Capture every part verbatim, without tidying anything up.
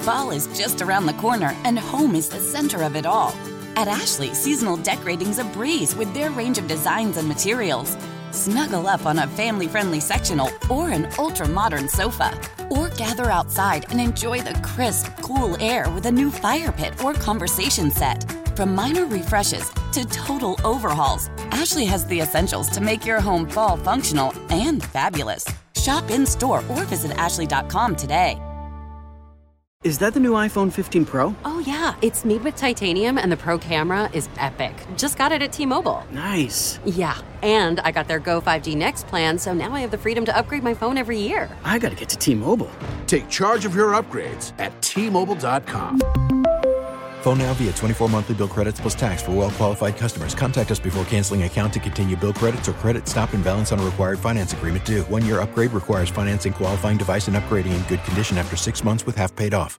Fall is just around the corner, and home is the center of it all. At Ashley, seasonal decorating's a breeze with their range of designs and materials. Snuggle up on a family-friendly sectional or an ultra-modern sofa. Or gather outside and enjoy the crisp, cool air with a new fire pit or conversation set. From minor refreshes to total overhauls, Ashley has the essentials to make your home fall functional and fabulous. Shop in-store or visit ashley dot com today. Is that the new iPhone fifteen Pro? Oh, yeah. It's made with titanium, and the Pro camera is epic. Just got it at T-Mobile. Nice. Yeah, and I got their Go five G Next plan, so now I have the freedom to upgrade my phone every year. I gotta get to T-Mobile. Take charge of your upgrades at T Mobile dot com. Phone now via twenty-four monthly bill credits plus tax for well-qualified customers. Contact us before canceling account to continue bill credits or credit stop and balance on a required finance agreement due. One-year upgrade requires financing qualifying device and upgrading in good condition after six months with half paid off.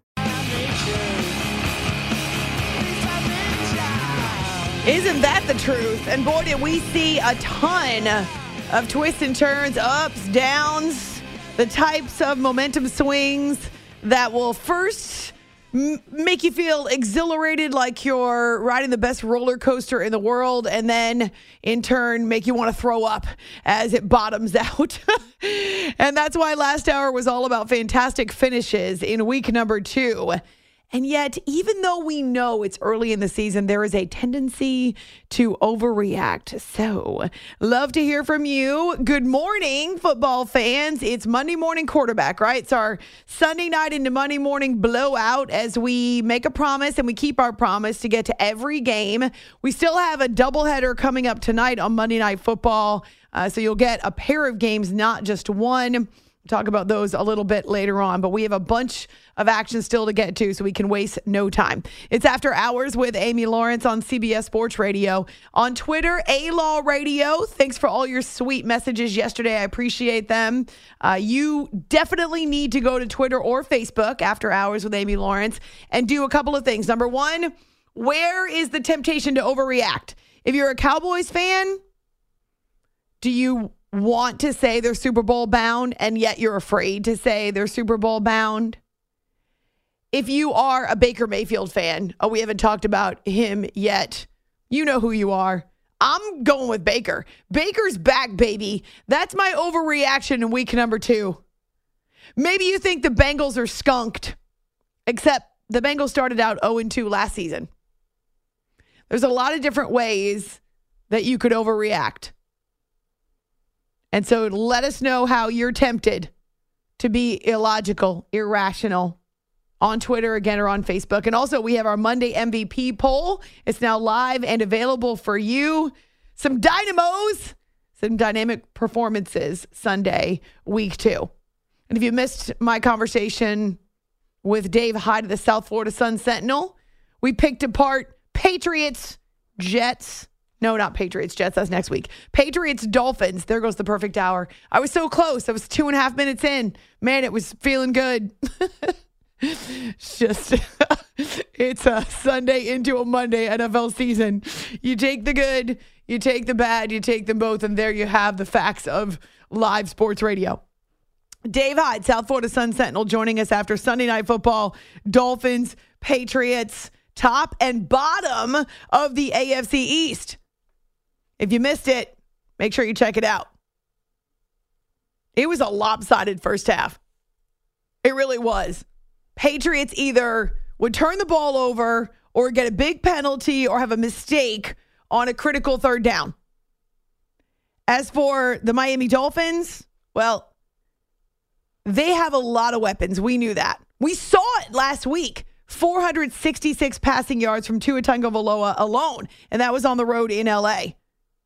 Isn't that the truth? And boy, did we see a ton of twists and turns, ups, downs, the types of momentum swings that will first m- make you feel exhilarated like you're riding the best roller coaster in the world, and then in turn make you want to throw up as it bottoms out. And that's why last hour was all about fantastic finishes in week number two. And yet, even though we know it's early in the season, there is a tendency to overreact. So, love to hear from you. Good morning, football fans. It's Monday morning quarterback, right? It's our Sunday night into Monday morning blowout as we make a promise and we keep our promise to get to every game. We still have a doubleheader coming up tonight on Monday Night Football. Uh, so, you'll get a pair of games, not just one. Talk about those a little bit later on, but we have a bunch of action still to get to, so we can waste no time. It's After Hours with Amy Lawrence on C B S Sports Radio. On Twitter, A-Law Radio. Thanks for all your sweet messages yesterday. I appreciate them. Uh, you definitely need to go to Twitter or Facebook, After Hours with Amy Lawrence, and do a couple of things. Number one, where is the temptation to overreact? If you're a Cowboys fan, do you want to say they're Super Bowl bound and yet you're afraid to say they're Super Bowl bound? If you are a Baker Mayfield fan, oh, we haven't talked about him yet. You know who you are. I'm going with Baker. Baker's back, baby. That's my overreaction in week number two. Maybe you think the Bengals are skunked, except the Bengals started out oh and two last season. There's a lot of different ways that you could overreact. And so let us know how you're tempted to be illogical, irrational on Twitter again or on Facebook. And also we have our Monday M V P poll. It's now live and available for you. Some dynamos, some dynamic performances Sunday, week two. And if you missed my conversation with Dave Hyde of the South Florida Sun Sentinel, we picked apart Patriots, Jets. No, not Patriots, Jets. That's next week. Patriots, Dolphins. There goes the perfect hour. I was so close. I was two and a half minutes in. Man, it was feeling good. It's just, it's a Sunday into a Monday N F L season. You take the good, you take the bad, you take them both, and there you have the facts of live sports radio. Dave Hyde, South Florida Sun Sentinel, joining us after Sunday Night Football. Dolphins, Patriots, top and bottom of the A F C East. If you missed it, make sure you check it out. It was a lopsided first half. It really was. Patriots either would turn the ball over or get a big penalty or have a mistake on a critical third down. As for the Miami Dolphins, well, they have a lot of weapons. We knew that. We saw it last week. four hundred sixty-six passing yards from Tua Tagovailoa alone, and that was on the road in L A.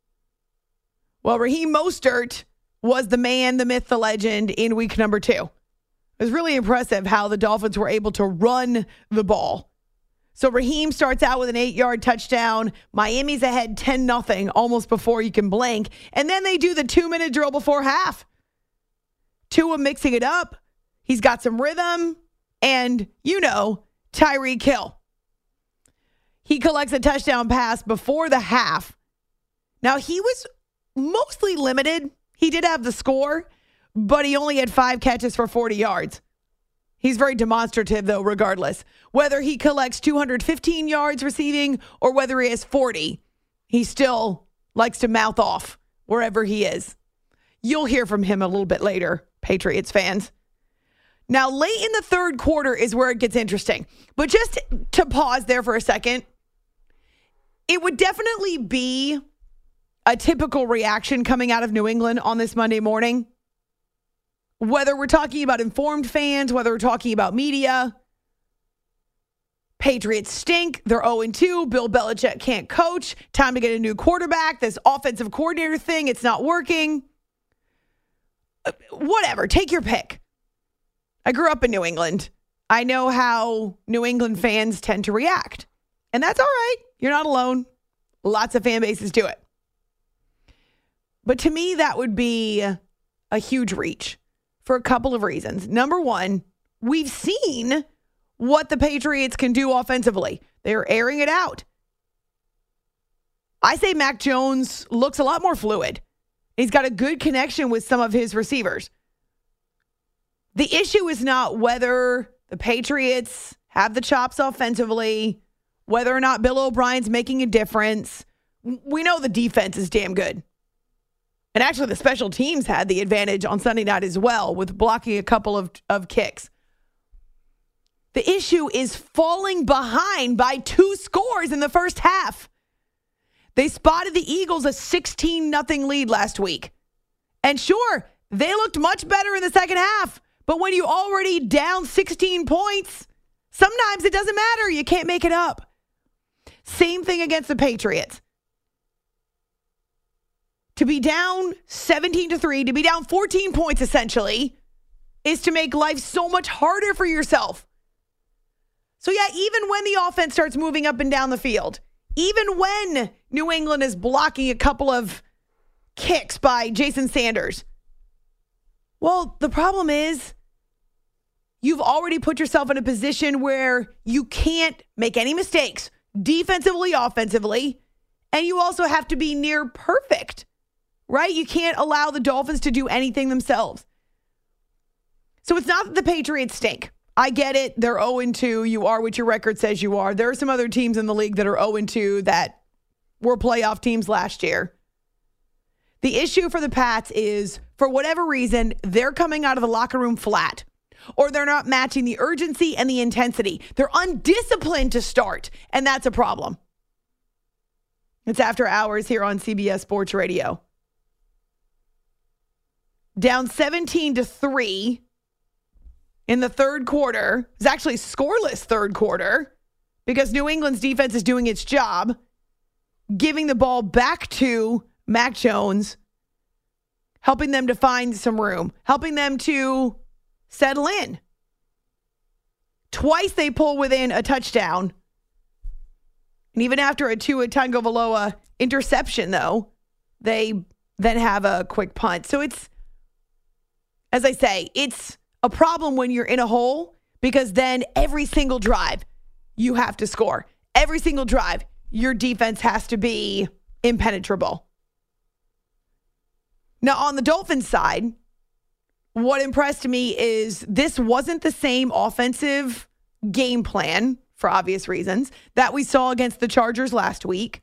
Well, Raheem Mostert was the man, the myth, the legend in week number two. It was really impressive how the Dolphins were able to run the ball. So Raheem starts out with an eight-yard touchdown. Miami's ahead ten nothing almost before you can blink. And then they do the two-minute drill before half. Tua mixing it up. He's got some rhythm. And, you know, Tyreek Hill. He collects a touchdown pass before the half. Now, he was mostly limited. He did have the score, but he only had five catches for forty yards. He's very demonstrative, though, regardless. Whether he collects two hundred fifteen yards receiving or whether he has forty, he still likes to mouth off wherever he is. You'll hear from him a little bit later, Patriots fans. Now, late in the third quarter is where it gets interesting. But just to pause there for a second, it would definitely be a typical reaction coming out of New England on this Monday morning. Whether we're talking about informed fans, whether we're talking about media, Patriots stink. They're oh and two. Bill Belichick can't coach. Time to get a new quarterback. This offensive coordinator thing, it's not working. Whatever. Take your pick. I grew up in New England. I know how New England fans tend to react. And that's all right. You're not alone. Lots of fan bases do it. But to me, that would be a huge reach for a couple of reasons. Number one, we've seen what the Patriots can do offensively. They're airing it out. I say Mac Jones looks a lot more fluid. He's got a good connection with some of his receivers. The issue is not whether the Patriots have the chops offensively, whether or not Bill O'Brien's making a difference. We know the defense is damn good. And actually, the special teams had the advantage on Sunday night as well with blocking a couple of, of kicks. The issue is falling behind by two scores in the first half. They spotted the Eagles a sixteen nothing lead last week. And sure, they looked much better in the second half. But when you already down sixteen points, sometimes it doesn't matter. You can't make it up. Same thing against the Patriots. To be down seventeen to three, to be down fourteen points essentially, is to make life so much harder for yourself. So yeah, even when the offense starts moving up and down the field, even when New England is blocking a couple of kicks by Jason Sanders, well, the problem is you've already put yourself in a position where you can't make any mistakes defensively, offensively, and you also have to be near perfect, right? You can't allow the Dolphins to do anything themselves. So it's not that the Patriots stink. I get it. They're oh and two. You are what your record says you are. There are some other teams in the league that are oh and two that were playoff teams last year. The issue for the Pats is, for whatever reason, they're coming out of the locker room flat, or they're not matching the urgency and the intensity. They're undisciplined to start, and that's a problem. It's After Hours here on C B S Sports Radio. Down seventeen to three in the third quarter. It's actually scoreless third quarter because New England's defense is doing its job, giving the ball back to Mac Jones, helping them to find some room, helping them to settle in. Twice they pull within a touchdown. And even after a Tua Tagovailoa interception, though, they then have a quick punt. So it's, as I say, it's a problem when you're in a hole because then every single drive you have to score. Every single drive, your defense has to be impenetrable. Now, on the Dolphins side, what impressed me is this wasn't the same offensive game plan, for obvious reasons, that we saw against the Chargers last week.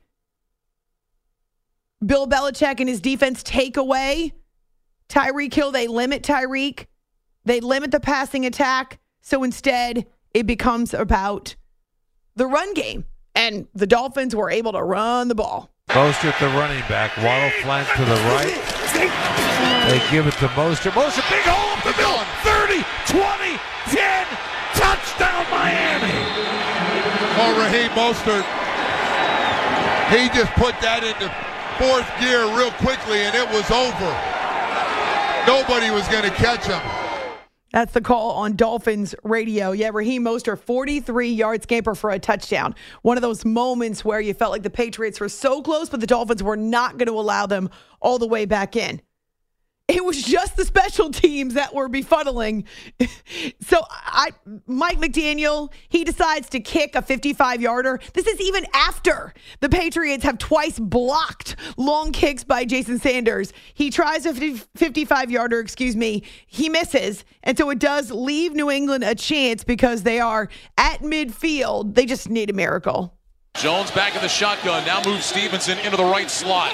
Bill Belichick and his defense take away Tyreek Hill. They limit Tyreek. They limit the passing attack. So instead, it becomes about the run game. And the Dolphins were able to run the ball. Mostert, the running back. Waddle flank to the right. They give it to Mostert. Mostert, big hole up the middle. thirty, twenty, ten. Touchdown, Miami. Oh, Raheem Mostert. He just put that into fourth gear real quickly, and it was over. Nobody was going to catch him. That's the call on Dolphins radio. Yeah, Raheem Mostert, forty-three-yard scamper for a touchdown. One of those moments where you felt like the Patriots were so close, but the Dolphins were not going to allow them all the way back in. It was just the special teams that were befuddling. So I, Mike McDaniel, he decides to kick a fifty-five-yarder. This is even after the Patriots have twice blocked long kicks by Jason Sanders. He tries a fifty-five-yarder, excuse me. He misses. And so it does leave New England a chance because they are at midfield. They just need a miracle. Jones back in the shotgun. Now moves Stevenson into the right slot.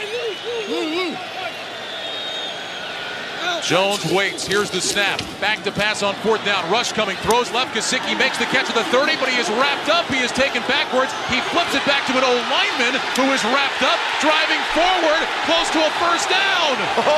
Jones waits. Here's the snap. Back to pass on fourth down. Rush coming. Throws left. Gesicki makes the catch at the thirty, but he is wrapped up. He is taken backwards. He flips it back to an old lineman who is wrapped up, driving forward, close to a first down.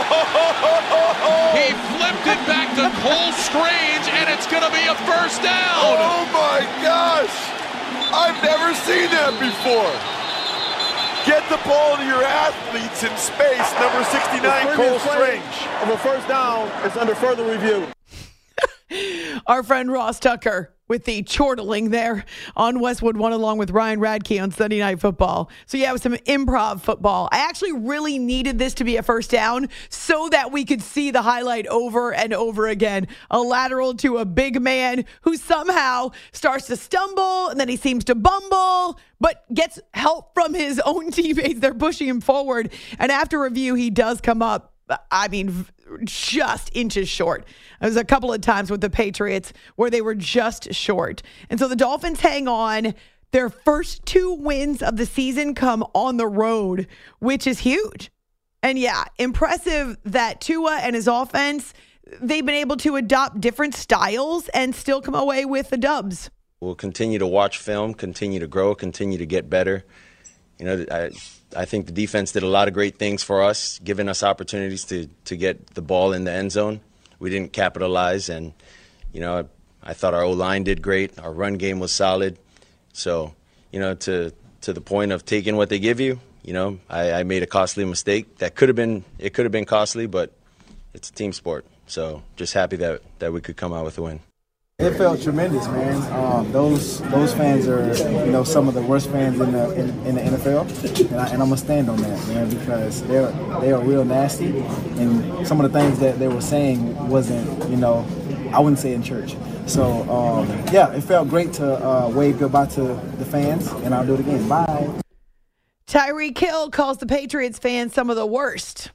He flipped it back to Cole Strange, and it's going to be a first down. Oh, my gosh. I've never seen that before. Get the ball to your athletes in space, number sixty-nine, Cole Strange. Of a first down, it's under further review. Our friend Ross Tucker with the chortling there on Westwood One along with Ryan Radke on Sunday Night Football. So yeah, it was some improv football. I actually really needed this to be a first down so that we could see the highlight over and over again. A lateral to a big man who somehow starts to stumble and then he seems to bumble, but gets help from his own teammates. They're pushing him forward. And after review, he does come up, I mean, just inches short. There was a couple of times with the Patriots where they were just short. And so the Dolphins hang on. Their first two wins of the season come on the road, which is huge. And yeah, impressive that Tua and his offense, they've been able to adopt different styles and still come away with the dubs. We'll continue to watch film, continue to grow, continue to get better. You know, I I think the defense did a lot of great things for us, giving us opportunities to, to get the ball in the end zone. We didn't capitalize, and, you know, I, I thought our O-line did great. Our run game was solid. So, you know, to to the point of taking what they give you, you know, I, I made a costly mistake. That could have been, it could have been costly, but it's a team sport. So just happy that, that we could come out with a win. It felt tremendous, man. Um, those those fans are, you know, some of the worst fans in the in, in the N F L, and, I, and I'm gonna stand on that, man, because they're they are real nasty, and some of the things that they were saying wasn't, you know, I wouldn't say in church. So um, yeah, it felt great to uh, wave goodbye to the fans, and I'll do it again. Bye. Tyreek Hill calls the Patriots fans some of the worst.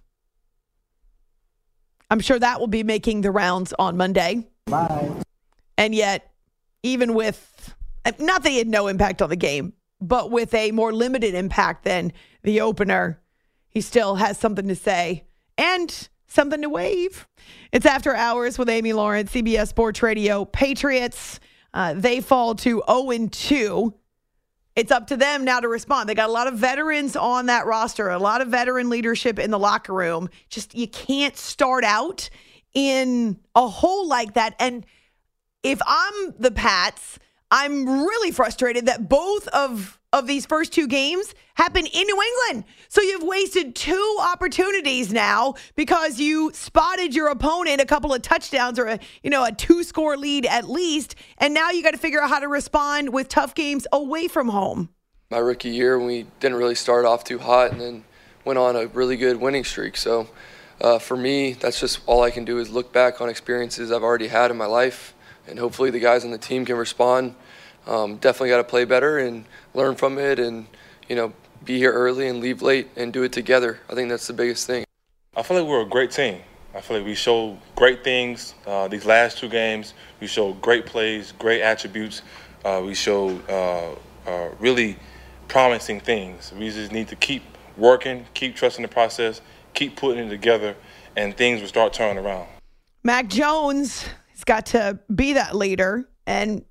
I'm sure that will be making the rounds on Monday. Bye. And yet, even with, not that he had no impact on the game, but with a more limited impact than the opener, he still has something to say and something to wave. It's After Hours with Amy Lawrence, C B S Sports Radio. Patriots, uh, they fall to oh and two. It's up to them now to respond. They got a lot of veterans on that roster, a lot of veteran leadership in the locker room. Just, you can't start out in a hole like that. And if I'm the Pats, I'm really frustrated that both of, of these first two games happen in New England. So you've wasted two opportunities now because you spotted your opponent a couple of touchdowns or a, you know, a two-score lead at least, and now you got to figure out how to respond with tough games away from home. My rookie year, we didn't really start off too hot and then went on a really good winning streak. So uh, for me, that's just all I can do is look back on experiences I've already had in my life. And hopefully the guys on the team can respond. Um, definitely got to play better and learn from it and, you know, be here early and leave late and do it together. I think that's the biggest thing. I feel like we're a great team. I feel like we showed great things uh, these last two games. We showed great plays, great attributes. Uh, we showed uh, uh, really promising things. We just need to keep working, keep trusting the process, keep putting it together, and things will start turning around. Mac Jones has got to be that leader, and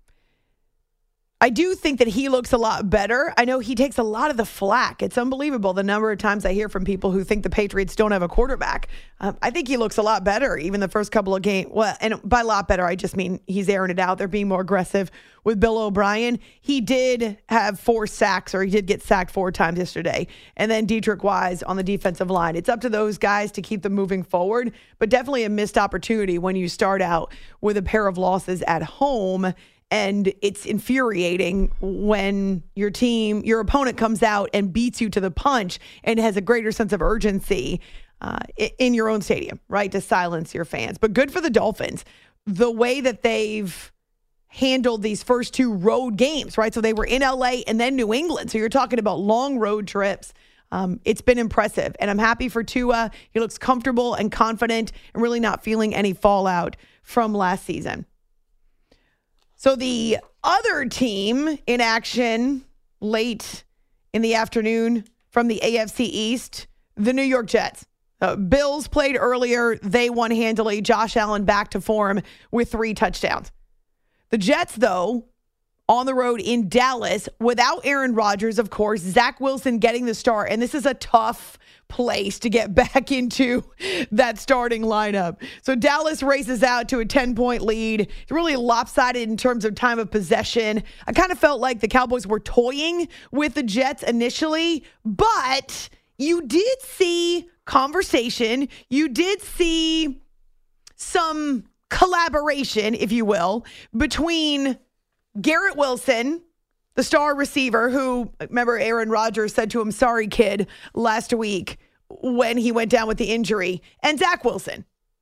I do think that he looks a lot better. I know he takes a lot of the flack. It's unbelievable the number of times I hear from people who think the Patriots don't have a quarterback. Um, I think he looks a lot better, even the first couple of games. Well, and by a lot better, I just mean he's airing it out. They're being more aggressive with Bill O'Brien. He did have four sacks, or he did get sacked four times yesterday. And then Dietrich Wise on the defensive line. It's up to those guys to keep them moving forward, but definitely a missed opportunity when you start out with a pair of losses at home. And it's infuriating when your team, your opponent comes out and beats you to the punch and has a greater sense of urgency. uh, in your own stadium, right, to silence your fans. But good for the Dolphins. The way that they've handled these first two road games, right? So they were in L A and then New England. So you're talking about long road trips. Um, it's been impressive. And I'm happy for Tua. He looks comfortable and confident and really not feeling any fallout from last season. So the other team in action late in the afternoon from the A F C East, the New York Jets. Uh, Bills played earlier. They won handily. Josh Allen back to form with three touchdowns. The Jets, though, on the road in Dallas without Aaron Rodgers, of course, Zach Wilson getting the start. And this is a tough place to get back into that starting lineup. So Dallas races out to a ten-point lead. It's really lopsided in terms of time of possession. I kind of felt like the Cowboys were toying with the Jets initially, but you did see conversation. You did see some collaboration, if you will, between Garrett Wilson, the star receiver who, remember Aaron Rodgers said to him, sorry, kid, last week when he went down with the injury, and Zach Wilson.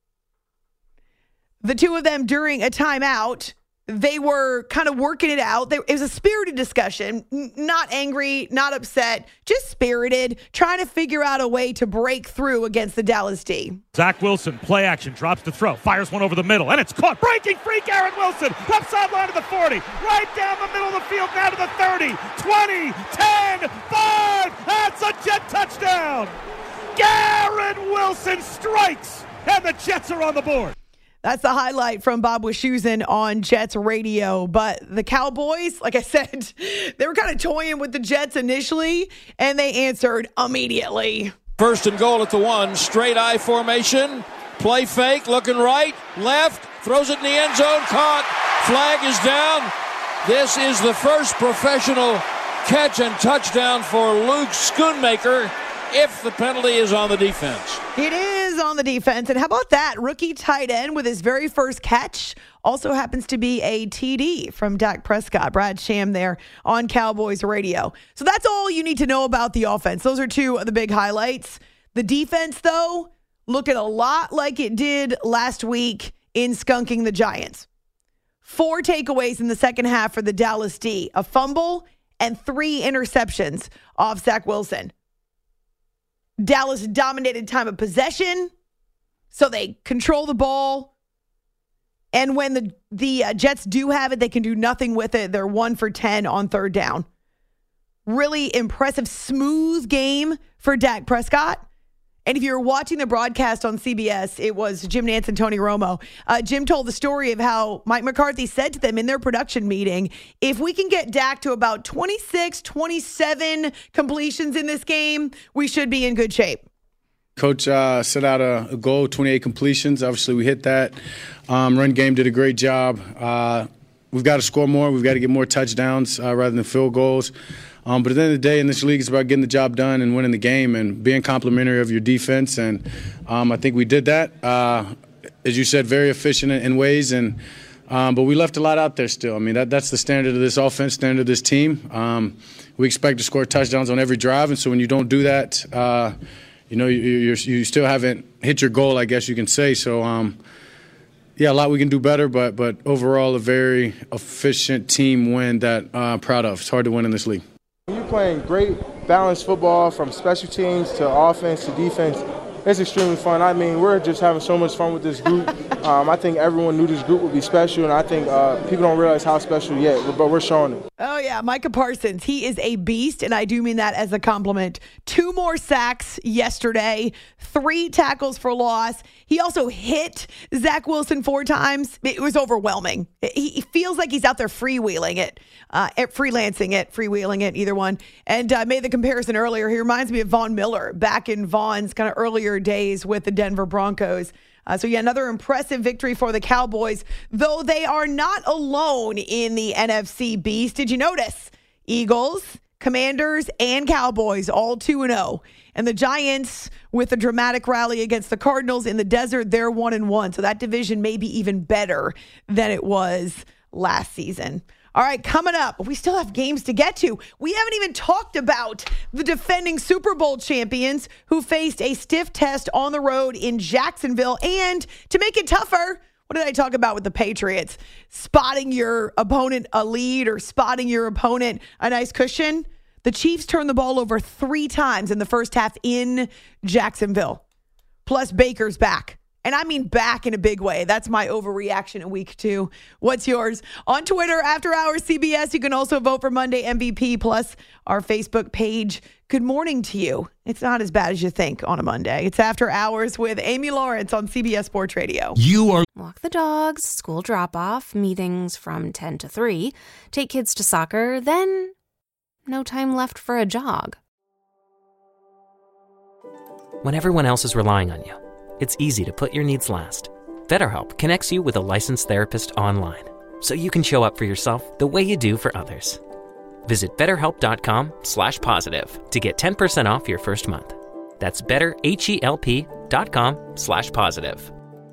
The two of them during a timeout, they were kind of working it out. It was a spirited discussion, not angry, not upset, just spirited, trying to figure out a way to break through against the Dallas D. Zach Wilson, play action, drops the throw, fires one over the middle, and it's caught. Breaking free, Garrett Wilson, left sideline to the forty, right down the middle of the field, now to the thirty, twenty, ten, five, that's a Jet touchdown. Garrett Wilson strikes, and the Jets are on the board. That's the highlight from Bob Wischusen on Jets radio. But the Cowboys, like I said, they were kind of toying with the Jets initially, and they answered immediately. First and goal at the one, straight I formation, play fake, looking right, left, throws it in the end zone, caught, flag is down. This is the first professional catch and touchdown for Luke Schoonmaker if the penalty is on the defense. It is on the defense. And how about that? Rookie tight end with his very first catch also happens to be a T D from Dak Prescott. Brad Sham there on Cowboys radio. So that's all you need to know about the offense. Those are two of the big highlights. The defense, though, looking a lot like it did last week in skunking the Giants. Four takeaways in the second half for the Dallas D. A fumble and three interceptions off Zach Wilson. Dallas dominated time of possession, so they control the ball. And when the, the uh, Jets do have it, they can do nothing with it. They're one for ten on third down. Really impressive, smooth game for Dak Prescott. And if you're watching the broadcast on C B S, it was Jim Nantz and Tony Romo. Uh, Jim told the story of how Mike McCarthy said to them in their production meeting, if we can get Dak to about twenty-six, twenty-seven completions in this game, we should be in good shape. Coach uh, set out a, a goal, twenty-eight completions. Obviously, we hit that. Um, run game did a great job. Uh, we've got to score more. We've got to get more touchdowns uh, rather than field goals. Um, but at the end of the day, in this league, it's about getting the job done and winning the game and being complimentary of your defense. And um, I think we did that. Uh, as you said, very efficient in, in ways. And um, but we left a lot out there still. I mean, that, that's the standard of this offense, standard of this team. Um, we expect to score touchdowns on every drive. And so when you don't do that, uh, you know, you, you're, you still haven't hit your goal, I guess you can say. So, um, yeah, a lot we can do better. But, but overall, a very efficient team win that uh, I'm proud of. It's hard to win in this league. You're playing great, balanced football from special teams to offense to defense. It's extremely fun. I mean, we're just having so much fun with this group. Um, I think everyone knew this group would be special, and I think uh, people don't realize how special yet, but we're showing it. Oh, yeah, Micah Parsons. He is a beast, and I do mean that as a compliment. Two more sacks yesterday, three tackles for loss. He also hit Zach Wilson four times. It was overwhelming. He feels like he's out there freewheeling it, uh, freelancing it, freewheeling it, either one. And I uh, made the comparison earlier. He reminds me of Von Miller back in Von's kind of earlier days with the Denver Broncos. Uh, so, yeah, another impressive victory for the Cowboys, though they are not alone in the N F C Beast. Did you notice? Eagles, Commanders, and Cowboys all two and oh. And the Giants, with a dramatic rally against the Cardinals in the desert, they're one and one. So that division may be even better than it was last season. All right, coming up, we still have games to get to. We haven't even talked about the defending Super Bowl champions who faced a stiff test on the road in Jacksonville. And to make it tougher, what did I talk about with the Patriots? Spotting your opponent a lead or spotting your opponent a nice cushion. The Chiefs turned the ball over three times in the first half in Jacksonville. Plus Baker's back. And I mean back in a big way. That's my overreaction in week two. What's yours? On Twitter, After Hours C B S. You can also vote for Monday M V P, plus our Facebook page. Good morning to you. It's not as bad as you think on a Monday. It's After Hours with Amy Lawrence on C B S Sports Radio. You are... Walk the dogs, school drop-off, meetings from ten to three, take kids to soccer, then no time left for a jog. When everyone else is relying on you, it's easy to put your needs last. BetterHelp connects you with a licensed therapist online, so you can show up for yourself the way you do for others. Visit betterhelp.com slash positive to get ten percent off your first month. That's betterhelp.com slash positive.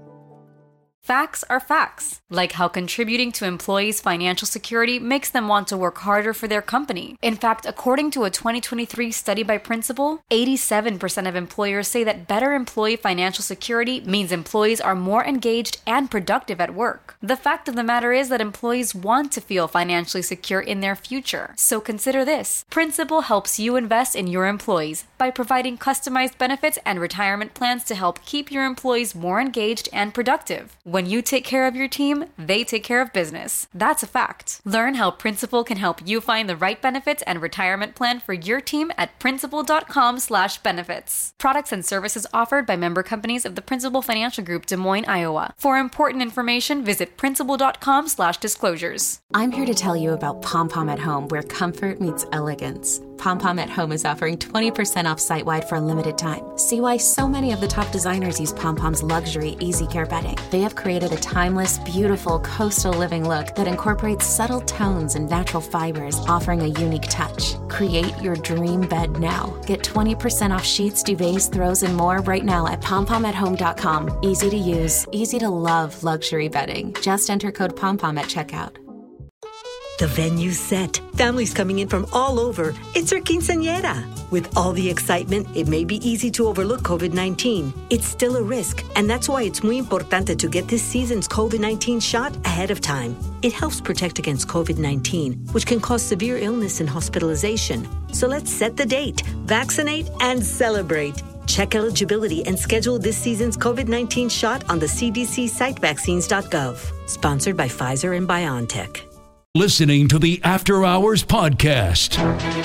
Facts are facts, like how contributing to employees' financial security makes them want to work harder for their company. In fact, according to a twenty twenty-three study by Principal, eighty-seven percent of employers say that better employee financial security means employees are more engaged and productive at work. The fact of the matter is that employees want to feel financially secure in their future. So consider this. Principal helps you invest in your employees by providing customized benefits and retirement plans to help keep your employees more engaged and productive. When you take care of your team, they take care of business. That's a fact. Learn how Principal can help you find the right benefits and retirement plan for your team at principal.com slash benefits. Products and services offered by member companies of the Principal Financial Group, Des Moines, Iowa. For important information, visit principal.com slash disclosures. I'm here to tell you about Pom Pom at Home, where comfort meets elegance. Pom Pom at Home is offering twenty percent off site-wide for a limited time. See why so many of the top designers use Pom Pom's luxury Easy Care bedding. They have created a timeless, beautiful coastal living look that incorporates subtle tones and natural fibers, offering a unique touch. Create your dream bed now. Get twenty percent off sheets, duvets, throws, and more right now at pom pom at home dot com. Easy to use, easy to love luxury bedding. Just enter code POMPOM at checkout. The venue's set. Families coming in from all over. It's our quinceañera. With all the excitement, it may be easy to overlook COVID nineteen. It's still a risk, and that's why it's muy importante to get this season's COVID nineteen shot ahead of time. It helps protect against COVID nineteen, which can cause severe illness and hospitalization. So let's set the date, vaccinate, and celebrate. Check eligibility and schedule this season's COVID nineteen shot on the C D C site vaccines dot gov. Sponsored by Pfizer and BioNTech. Listening to the After Hours Podcast.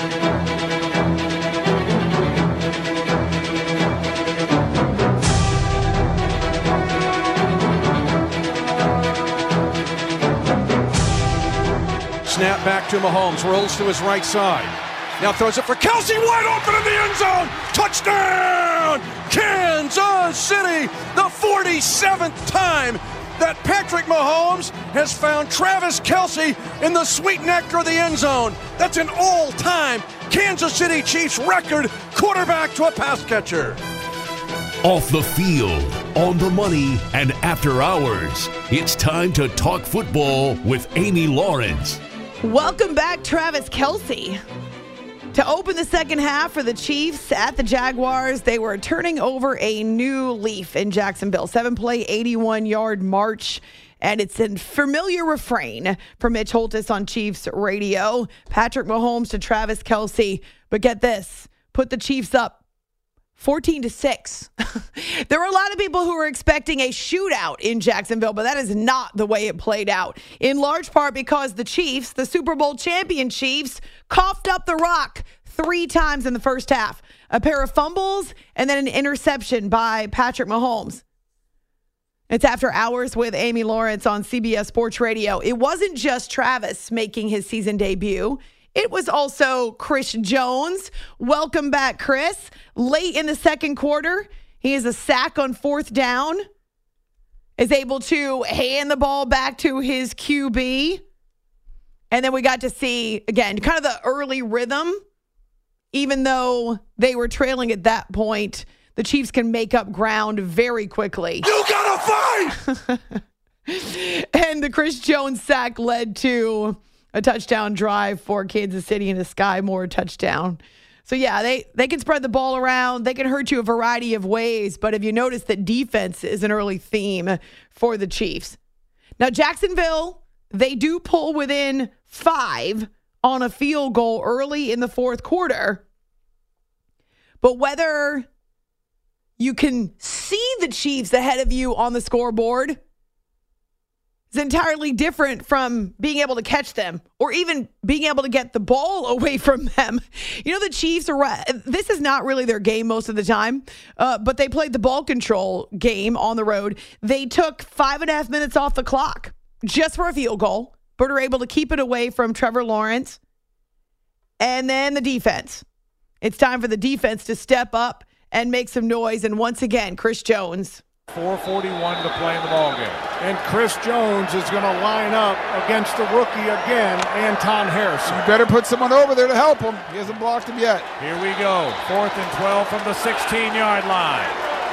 Snap back to Mahomes, rolls to his right side. Now throws it for Kelce, wide open in the end zone. Touchdown! Kansas City, the forty-seventh time that Patrick Mahomes has found Travis Kelce in the sweet nectar of the end zone. That's an all-time Kansas City Chiefs record quarterback to a pass catcher. Off the field, on the money, and after hours, it's time to talk football with Amy Lawrence. Welcome back, Travis Kelce. To open the second half for the Chiefs at the Jaguars, they were turning over a new leaf in Jacksonville. Seven-play, eighty-one-yard march, and it's a familiar refrain from Mitch Holthus on Chiefs radio. Patrick Mahomes to Travis Kelce, but get this, put the Chiefs up fourteen to six. There were a lot of people who were expecting a shootout in Jacksonville, but that is not the way it played out. In large part because the Chiefs, the Super Bowl champion Chiefs, coughed up the rock three times in the first half. A pair of fumbles and then an interception by Patrick Mahomes. It's After Hours with Amy Lawrence on C B S Sports Radio. It wasn't just Travis making his season debut. It was also Chris Jones. Welcome back, Chris. Late in the second quarter, he has a sack on fourth down, is able to hand the ball back to his Q B. And then we got to see, again, kind of the early rhythm. Even though they were trailing at that point, the Chiefs can make up ground very quickly. You gotta fight! And the Chris Jones sack led to a touchdown drive for Kansas City and a Sky Moore touchdown. So, yeah, they, they can spread the ball around. They can hurt you a variety of ways. But if you notice that defense is an early theme for the Chiefs. Now, Jacksonville, they do pull within five on a field goal early in the fourth quarter. But whether you can see the Chiefs ahead of you on the scoreboard is entirely different from being able to catch them or even being able to get the ball away from them. You know, the Chiefs are, this is not really their game most of the time, uh, but they played the ball control game on the road. They took five and a half minutes off the clock just for a field goal, but are able to keep it away from Trevor Lawrence. And then the defense. It's time for the defense to step up and make some noise. And once again, Chris Jones. four forty-one to play in the ballgame. And Chris Jones is going to line up against the rookie again, Anton Harrison. You better put someone over there to help him. He hasn't blocked him yet. Here we go. Fourth and twelve from the sixteen-yard line.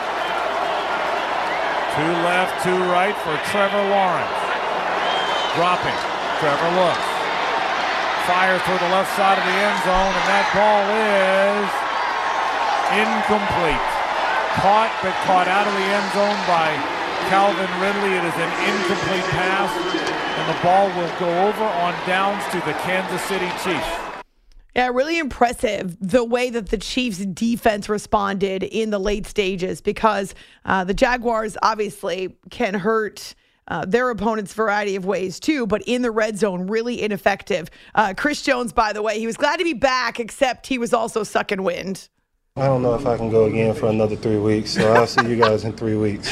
Two left, two right for Trevor Lawrence. Dropping. Trevor looks. Fires toward the left side of the end zone, and that ball is incomplete. Caught, but caught out of the end zone by Calvin Ridley. It is an incomplete pass, and the ball will go over on downs to the Kansas City Chiefs. Yeah, really impressive the way that the Chiefs defense responded in the late stages because uh, the Jaguars obviously can hurt uh, their opponents a variety of ways too, but in the red zone, really ineffective. Uh, Chris Jones, by the way, he was glad to be back, except he was also sucking wind. I don't know if I can go again for another three weeks, so I'll see you guys in three weeks.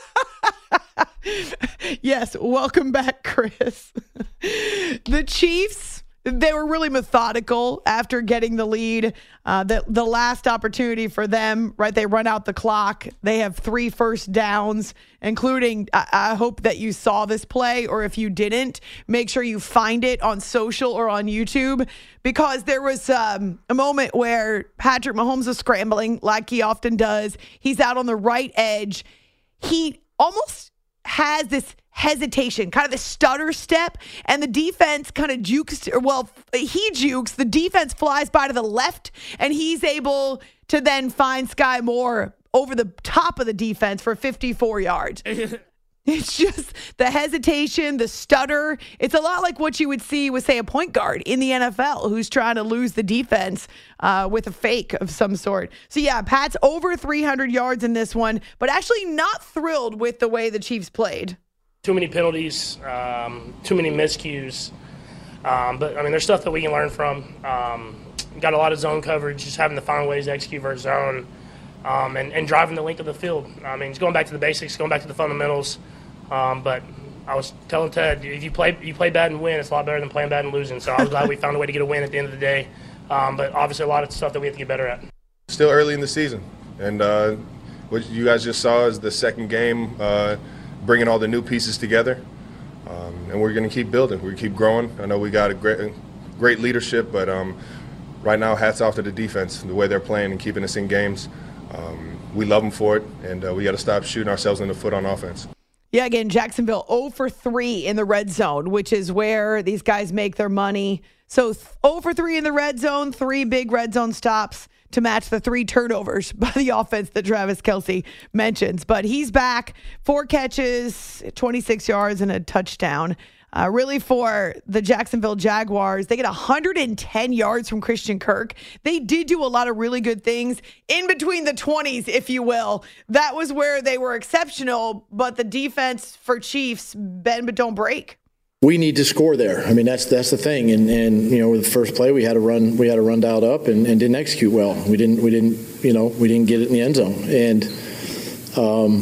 Yes, welcome back, Chris. The Chiefs, they were really methodical after getting the lead. Uh, the, the last opportunity for them, right, they run out the clock. They have three first downs, including, I, I hope that you saw this play, or if you didn't, make sure you find it on social or on YouTube, because there was um, a moment where Patrick Mahomes was scrambling like he often does. He's out on the right edge. He almost has this hesitation, kind of the stutter step, and the defense kind of jukes, or well, he jukes, the defense flies by to the left, and he's able to then find Sky Moore over the top of the defense for fifty-four yards. It's just the hesitation, the stutter. It's a lot like what you would see with, say, a point guard in the N F L who's trying to lose the defense uh, with a fake of some sort. So, yeah, Pat's over three hundred yards in this one, but actually not thrilled with the way the Chiefs played. Too many penalties, um, too many miscues. Um, but, I mean, there's stuff that we can learn from. Um, got a lot of zone coverage, just having to find ways to execute our zone. Um, and, and driving the length of the field. I mean, it's going back to the basics, going back to the fundamentals. Um, but I was telling Ted, if you play you play bad and win, it's a lot better than playing bad and losing. So I was glad we found a way to get a win at the end of the day. Um, but obviously a lot of stuff that we have to get better at. Still early in the season. And uh, what you guys just saw is the second game, uh, bringing all the new pieces together. Um, and we're going to keep building. We're going to keep growing. I know we got a great, great leadership, but um, right now hats off to the defense, the way they're playing and keeping us in games. Um, we love them for it, and uh, we got to stop shooting ourselves in the foot on offense. Yeah, again, Jacksonville zero for three in the red zone, which is where these guys make their money. So zero for three in the red zone, three big red zone stops to match the three turnovers by the offense that Travis Kelce mentions. But he's back, four catches, twenty-six yards, and a touchdown. Uh, really, for the Jacksonville Jaguars, they get one hundred ten yards from Christian Kirk. They did do a lot of really good things in between the twenties, if you will. That was where they were exceptional, but the defense for Chiefs, bend but don't break. We need to score there. I mean, that's that's the thing. And and you know, with the first play, we had to run we had to run dialed up and, and didn't execute well. We didn't we didn't you know we didn't get it in the end zone. And um,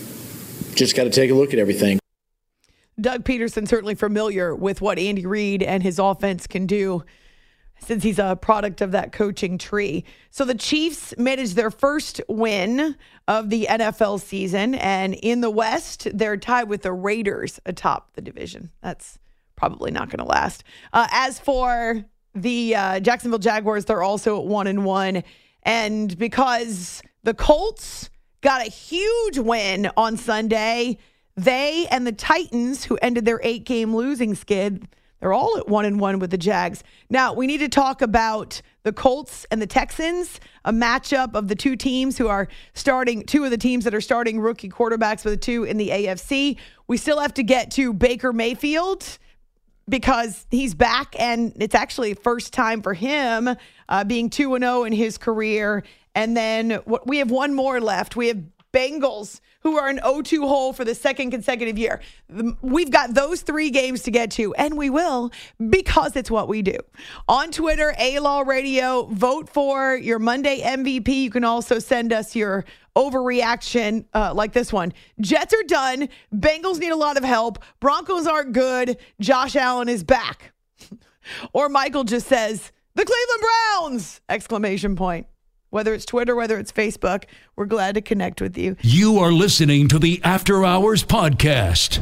just got to take a look at everything. Doug Peterson certainly familiar with what Andy Reid and his offense can do, since he's a product of that coaching tree. So the Chiefs managed their first win of the N F L season, and in the West, they're tied with the Raiders atop the division. That's probably not going to last. Uh, as for the uh, Jacksonville Jaguars, they're also at one and one, and because the Colts got a huge win on Sunday, they and the Titans, who ended their eight-game losing skid, They're all at one and one with the Jags. Now, we need to talk about the Colts and the Texans, a matchup of the two teams who are starting, two of the teams that are starting rookie quarterbacks for the two in the A F C. We still have to get to Baker Mayfield because he's back, and it's actually first time for him uh, being two and oh in his career. And then what, we have one more left. We have Bengals, who are an oh two hole for the second consecutive year. We've got those three games to get to, and we will, because it's what we do. On Twitter, A-Law Radio, vote for your Monday M V P. You can also send us your overreaction uh, like this one. Jets are done. Bengals need a lot of help. Broncos aren't good. Josh Allen is back. Or Michael just says, the Cleveland Browns! Exclamation point. Whether it's Twitter, whether it's Facebook, we're glad to connect with you. You are listening to the After Hours Podcast.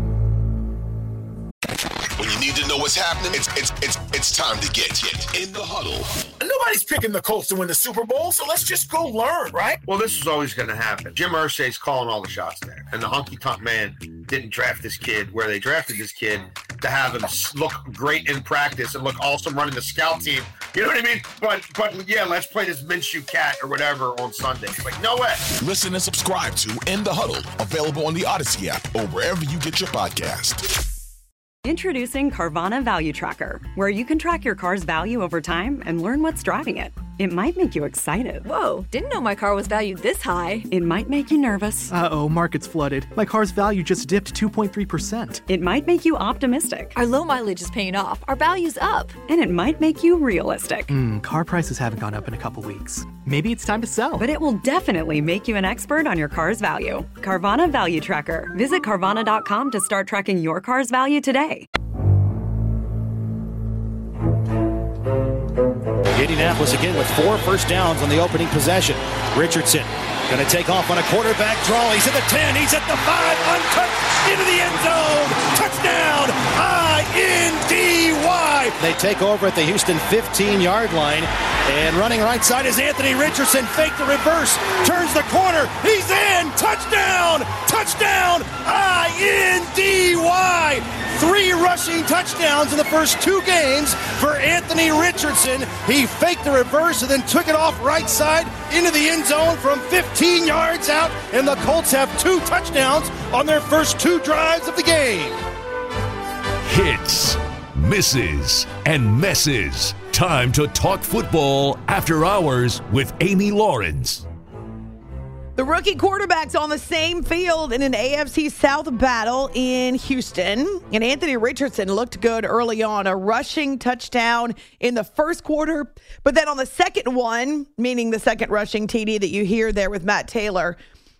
When you need to know what's happening, it's it's it's it's time to get in the huddle. Nobody's picking the Colts to win the Super Bowl, so let's just go learn, right? Well, this is always going to happen. Jim Irsay's calling all the shots there, and the honky-tonk man didn't draft this kid where they drafted this kid to have him look great in practice and look awesome running the scout team. You know what I mean? But, but yeah, let's play this Minshew cat or whatever on Sunday. Like, no way. Listen and subscribe to In the Huddle, available on the Odyssey app or wherever you get your podcast. Introducing Carvana Value Tracker, where you can track your car's value over time and learn what's driving it. It might make you excited. Whoa, didn't know my car was valued this high. It might make you nervous. Uh-oh, market's flooded. My car's value just dipped two point three percent. It might make you optimistic. Our low mileage is paying off. Our value's up. And it might make you realistic. Hmm, car prices haven't gone up in a couple weeks. Maybe it's time to sell. But it will definitely make you an expert on your car's value. Carvana Value Tracker. Visit Carvana dot com to start tracking your car's value today. Indianapolis again with four first downs on the opening possession. Richardson going to take off on a quarterback draw. He's at the ten. He's at the five. Untouched into the end zone. Touchdown. I N D Y. They take over at the Houston fifteen-yard line. And running right side is Anthony Richardson. Fake the reverse. Turns the corner. He's in. Touchdown. Touchdown. I N D Y. Three rushing touchdowns in the first two games for Anthony Richardson. He faked the reverse and then took it off right side into the end zone from fifteen yards out. And the Colts have two touchdowns on their first two drives of the game. Hits, misses, and messes. Time to talk football after hours with Amy Lawrence. The rookie quarterbacks on the same field in an A F C South battle in Houston. And Anthony Richardson looked good early on, a rushing touchdown in the first quarter. But then on the second one, meaning the second rushing T D that you hear there with Matt Taylor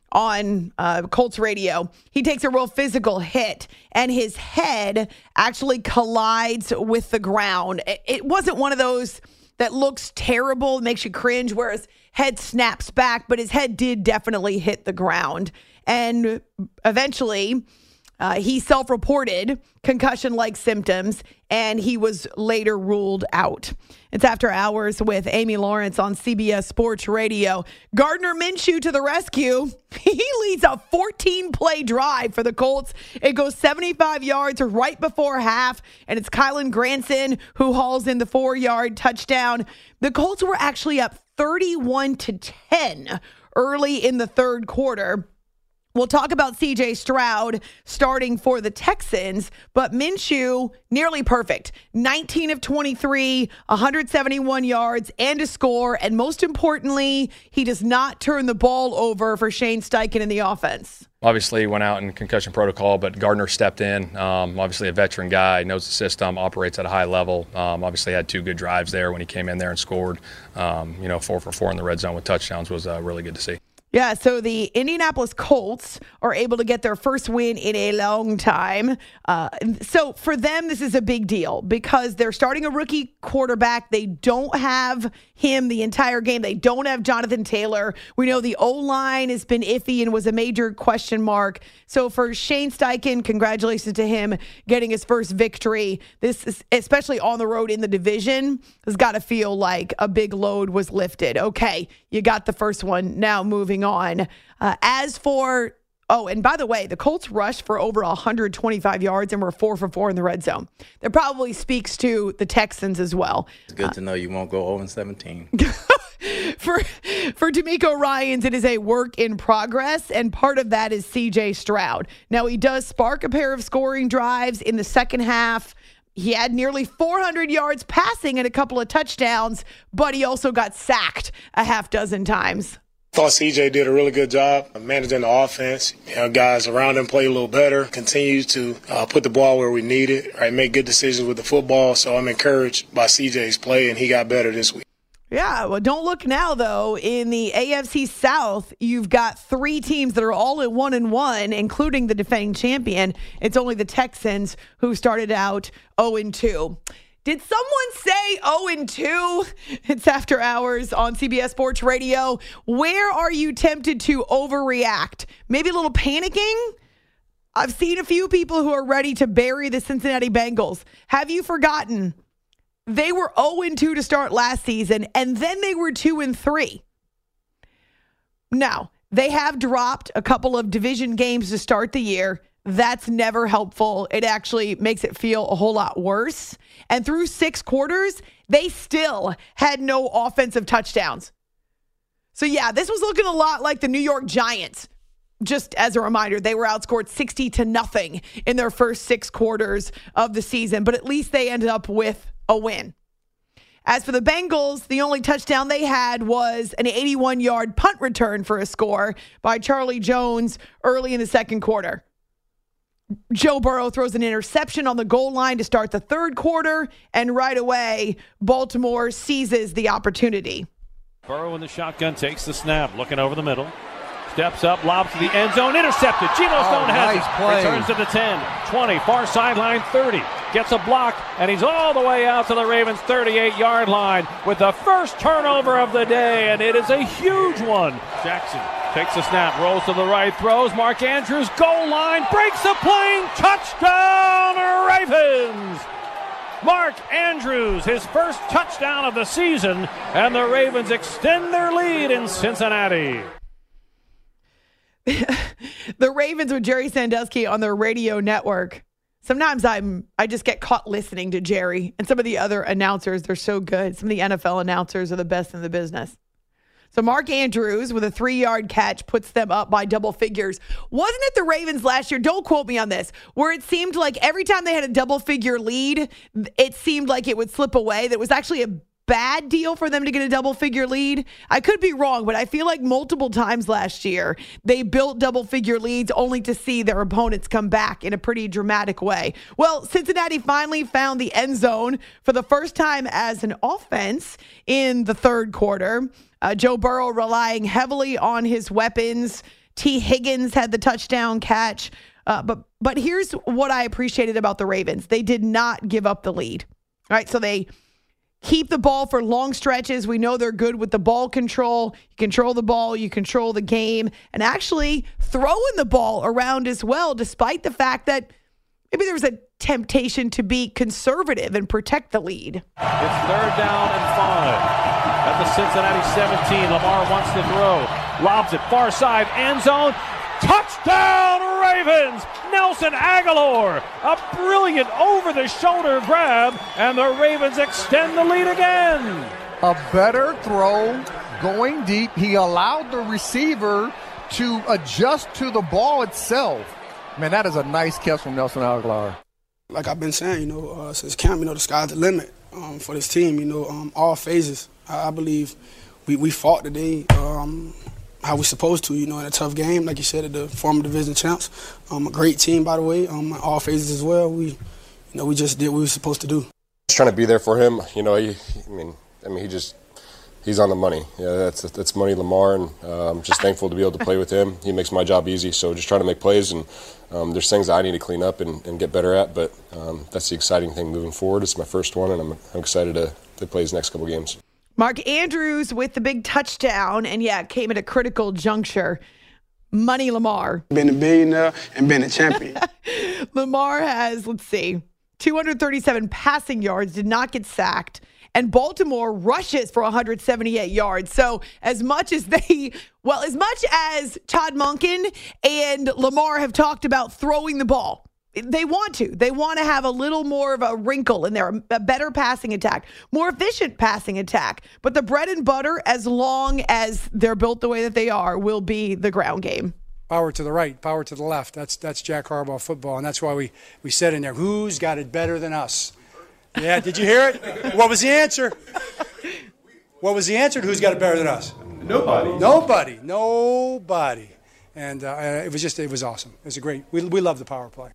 on uh, Colts radio, he takes a real physical hit and his head actually collides with the ground. It, it wasn't one of those that looks terrible, makes you cringe, whereas head snaps back, but his head did definitely hit the ground. And eventually, uh, he self-reported concussion-like symptoms, and he was later ruled out. It's After Hours with Amy Lawrence on C B S Sports Radio. Gardner Minshew to the rescue. He leads a fourteen-play drive for the Colts. It goes seventy-five yards right before half, and it's Kylan Granson who hauls in the four-yard touchdown. The Colts were actually up thirty-one to ten early in the third quarter. We'll talk about C J Stroud starting for the Texans, but Minshew, nearly perfect. nineteen of twenty-three, one hundred seventy-one yards and a score. And most importantly, he does not turn the ball over for Shane Steichen in the offense. Obviously went out in concussion protocol, but Gardner stepped in. Um, obviously a veteran guy, knows the system, operates at a high level. Um, obviously had two good drives there when he came in there and scored. Um, you know, four for four in the red zone with touchdowns was uh, really good to see. Yeah, so the Indianapolis Colts are able to get their first win in a long time. Uh, so for them, this is a big deal because they're starting a rookie quarterback. They don't have him the entire game. They don't have Jonathan Taylor. We know the O-line has been iffy and was a major question mark. So for Shane Steichen, congratulations to him getting his first victory. This is, especially on the road in the division, has got to feel like a big load was lifted. Okay, you got the first one. Now moving on. Uh, as for Oh, and by the way, the Colts rushed for over one hundred twenty-five yards and were four for four in the red zone. That probably speaks to the Texans as well. It's good uh, to know you won't go oh and seventeen. For for DeMeco Ryans, it is a work in progress, and part of that is C J Stroud. Now, he does spark a pair of scoring drives in the second half. He had nearly four hundred yards passing and a couple of touchdowns, but he also got sacked a half dozen times. I thought C J did a really good job of managing the offense. You know, guys around him play a little better, continues to uh, put the ball where we need it, right? Make good decisions with the football. So I'm encouraged by C J's play, and he got better this week. Yeah, well, don't look now, though. In the A F C South, you've got three teams that are all at one and one, including the defending champion. It's only the Texans who started out oh and two. Did someone say oh and two? It's After Hours on C B S Sports Radio. Where are you tempted to overreact? Maybe a little panicking? I've seen a few people who are ready to bury the Cincinnati Bengals. Have you forgotten? They were oh and two to start last season, and then they were two and three. Now, they have dropped a couple of division games to start the year. That's never helpful. It actually makes it feel a whole lot worse. And through six quarters, they still had no offensive touchdowns. So, yeah, this was looking a lot like the New York Giants. Just as a reminder, they were outscored sixty to nothing in their first six quarters of the season, but at least they ended up with a win. As for the Bengals, the only touchdown they had was an eighty-one-yard punt return for a score by Charlie Jones early in the second quarter. Joe Burrow throws an interception on the goal line to start the third quarter, and right away, Baltimore seizes the opportunity. Burrow in the shotgun takes the snap, looking over the middle. Steps up, lobs to the end zone, intercepted. Geno oh, Stone has nice it. Play. Returns to the ten, twenty, far sideline thirty. Gets a block, and he's all the way out to the Ravens' thirty-eight-yard line with the first turnover of the day, and it is a huge one. Jackson takes the snap, rolls to the right, throws. Mark Andrews, goal line, breaks the plane, touchdown Ravens! Mark Andrews, his first touchdown of the season, and the Ravens extend their lead in Cincinnati. The Ravens with Jerry Sandusky on their radio network. Sometimes I'm I just get caught listening to Jerry and some of the other announcers. They're so good. Some of the N F L announcers are the best in the business. So Mark Andrews with a three-yard catch puts them up by double figures. Wasn't it the Ravens last year? Don't quote me on this. Where it seemed like every time they had a double-figure lead, it seemed like it would slip away. That was actually a bad deal for them to get a double-figure lead. I could be wrong, but I feel like multiple times last year they built double-figure leads only to see their opponents come back in a pretty dramatic way. Well, Cincinnati finally found the end zone for the first time as an offense in the third quarter. Uh, Joe Burrow relying heavily on his weapons. T. Higgins had the touchdown catch. Uh, but but here's what I appreciated about the Ravens. They did not give up the lead. All right, so they keep the ball for long stretches. We know they're good with the ball control. You control the ball, you control the game, and actually throwing the ball around as well, despite the fact that maybe there was a temptation to be conservative and protect the lead. It's third down and five. At the Cincinnati seventeen, Lamar wants to throw. Lobs it far side, end zone. Touchdown Ravens! Nelson Aguilar, a brilliant over-the-shoulder grab, and the Ravens extend the lead again. A better throw going deep. He allowed the receiver to adjust to the ball itself. Man, that is a nice catch from Nelson Aguilar. Like I've been saying, you know, uh, since camp, you know, the sky's the limit um, for this team, you know, um, all phases. I, I believe we, we fought today. Um, how we supposed to, you know, in a tough game, like you said, at the former division champs. Um, a great team, by the way, um, all phases as well. We, you know, we just did what we were supposed to do. Just trying to be there for him. You know, he, I mean, I mean, he just, he's on the money. Yeah, that's that's money, Lamar, and uh, I'm just thankful to be able to play with him. He makes my job easy. So just trying to make plays, and um, there's things that I need to clean up and, and get better at. But um, that's the exciting thing moving forward. It's my first one, and I'm, I'm excited to, to play his next couple games. Mark Andrews with the big touchdown, and yeah, it came at a critical juncture. Money Lamar. Been a billionaire and been a champion. Lamar has, let's see, two hundred thirty-seven passing yards, did not get sacked, and Baltimore rushes for one hundred seventy-eight yards. So as much as they, well, as much as Todd Monken and Lamar have talked about throwing the ball, they want to. They want to have a little more of a wrinkle in there, a better passing attack, more efficient passing attack. But the bread and butter, as long as they're built the way that they are, will be the ground game. Power to the right, power to the left. That's that's Jack Harbaugh football, and that's why we, we said in there, who's got it better than us? Yeah, did you hear it? What was the answer? What was the answer to who's got it better than us? Nobody. Nobody. Nobody. And uh, it was just, it was awesome. It was a great, we, we love the power play.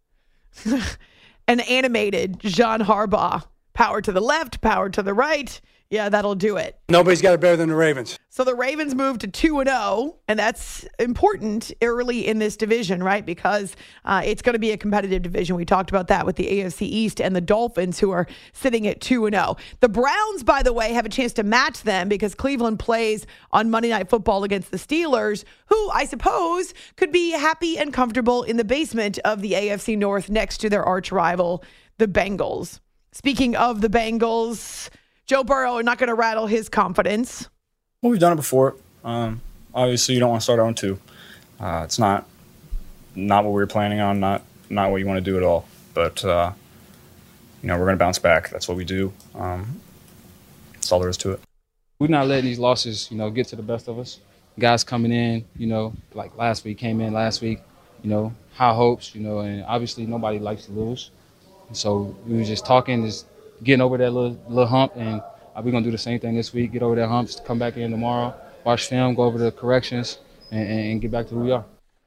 An animated John Harbaugh. Power to the left, power to the right. Yeah, that'll do it. Nobody's got it better than the Ravens. So the Ravens moved to two and oh, and that's important early in this division, right? Because uh, it's going to be a competitive division. We talked about that with the A F C East and the Dolphins, who are sitting at two and oh. The Browns, by the way, have a chance to match them because Cleveland plays on Monday Night Football against the Steelers, who I suppose could be happy and comfortable in the basement of the A F C North next to their arch rival, the Bengals. Speaking of the Bengals, Joe Burrow not going to rattle his confidence. Well, we've done it before. Um, obviously, you don't want to start on two. Uh, it's not not what we were planning on, not not what you want to do at all. But, uh, you know, we're going to bounce back. That's what we do. Um, that's all there is to it. We're not letting these losses, you know, get to the best of us. Guys coming in, you know, like last week, came in last week, you know, high hopes, you know, and obviously nobody likes to lose. And so we were just talking, just getting over that little little hump, and we're going to do the same thing this week, get over that hump, come back in tomorrow, watch film, go over the corrections, and, and get back to who we are.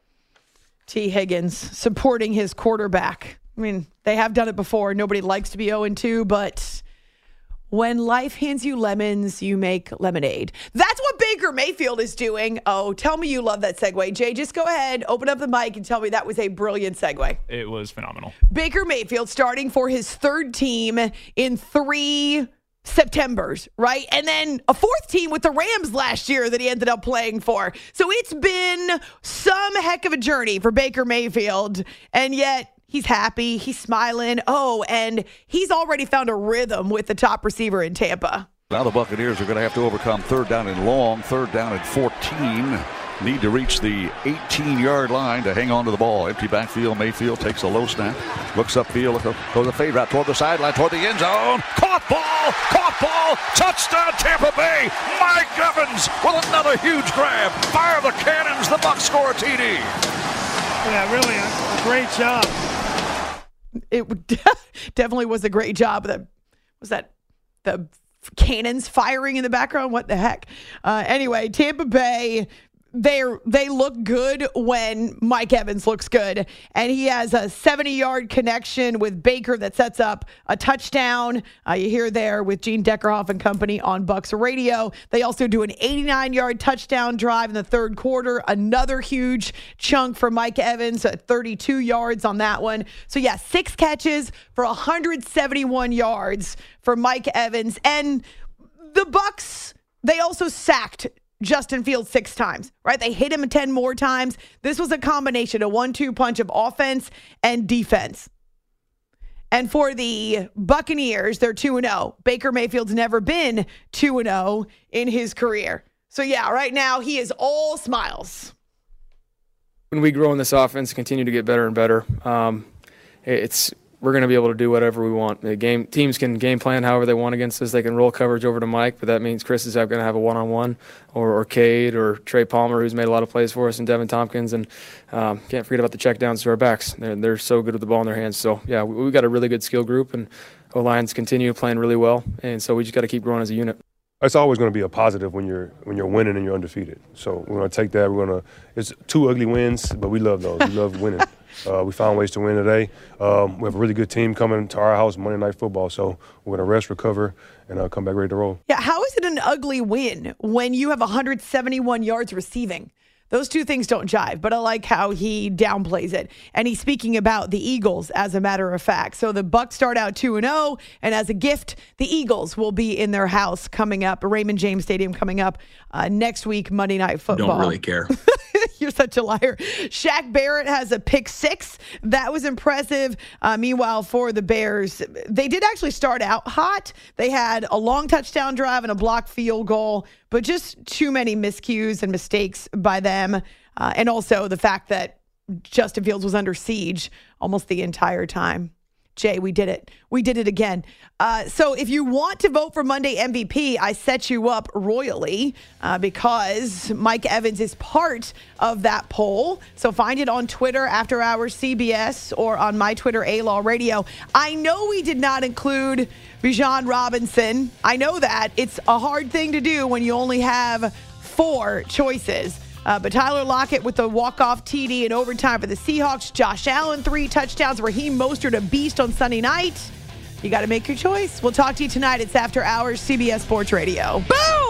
T. Higgins supporting his quarterback. I mean, they have done it before. Nobody likes to be oh and two, but when life hands you lemons, you make lemonade. That's what Baker Mayfield is doing. Oh, tell me you love that segue. Jay, just go ahead, open up the mic, and tell me that was a brilliant segue. It was phenomenal. Baker Mayfield starting for his third team in three Septembers, right? And then a fourth team with the Rams last year that he ended up playing for. So it's been some heck of a journey for Baker Mayfield, and yet he's happy, he's smiling. Oh, and he's already found a rhythm with the top receiver in Tampa. Now the Buccaneers are going to have to overcome third down and long, third down and fourteen. Need to reach the eighteen-yard line to hang on to the ball. Empty backfield. Mayfield takes a low snap. Looks upfield. Goes a fade route toward the sideline, toward the end zone. Caught ball. Caught ball. Touchdown Tampa Bay. Mike Evans with another huge grab. Fire the cannons. The Bucs score a T D. Yeah, really a, a great job. It definitely was a great job. That was that the cannons firing in the background. What the heck? Uh, anyway, Tampa Bay. They they look good when Mike Evans looks good, and he has a seventy-yard connection with Baker that sets up a touchdown. Uh, you hear there with Gene Deckerhoff and company on Bucs Radio. They also do an eighty-nine-yard touchdown drive in the third quarter. Another huge chunk for Mike Evans at thirty-two yards on that one. So yeah, six catches for one hundred seventy-one yards for Mike Evans, and the Bucs, they also sacked Justin Fields six times, right? They hit him ten more times. This was a combination, a one two punch of offense and defense. And for the Buccaneers, they're two and oh. Baker Mayfield's never been two and oh in his career. So yeah, right now he is all smiles. When we grow in this offense, continue to get better and better, um, it's we're going to be able to do whatever we want. The game teams can game plan however they want against us. They can roll coverage over to Mike, but that means Chris is going to have a one-on-one, or, or Cade, or Trey Palmer, who's made a lot of plays for us, and Devin Tompkins. And um, can't forget about the checkdowns to our backs. They're, they're so good with the ball in their hands. So, yeah, we, we've got a really good skill group, and O-lines continue playing really well. And so we just got to keep growing as a unit. It's always going to be a positive when you're when you're winning and you're undefeated. So we're going to take that. We're going to – it's two ugly wins, but we love those. We love winning. Uh, we found ways to win today. Um, we have a really good team coming to our house Monday Night Football, so we're going to rest, recover, and uh, come back ready to roll. Yeah, how is it an ugly win when you have one hundred seventy-one yards receiving? Those two things don't jive, but I like how he downplays it. And he's speaking about the Eagles, as a matter of fact. So the Bucs start out two and oh, and as a gift, the Eagles will be in their house coming up, Raymond James Stadium coming up uh, next week, Monday Night Football. Don't really care. You're such a liar. Shaq Barrett has a pick six. That was impressive. Uh, meanwhile, for the Bears, they did actually start out hot. They had a long touchdown drive and a blocked field goal, but just too many miscues and mistakes by them. Uh, and also the fact that Justin Fields was under siege almost the entire time. Jay, we did it. We did it again. Uh, so if you want to vote for Monday M V P, I set you up royally uh, because Mike Evans is part of that poll. So find it on Twitter, After Hours C B S, or on my Twitter, A-Law Radio. I know we did not include Bijan Robinson. I know that. It's a hard thing to do when you only have four choices. Uh, but Tyler Lockett with the walk-off T D in overtime for the Seahawks. Josh Allen, three touchdowns. Raheem Mostert, a beast on Sunday night. You got to make your choice. We'll talk to you tonight. It's After Hours, C B S Sports Radio. Boom!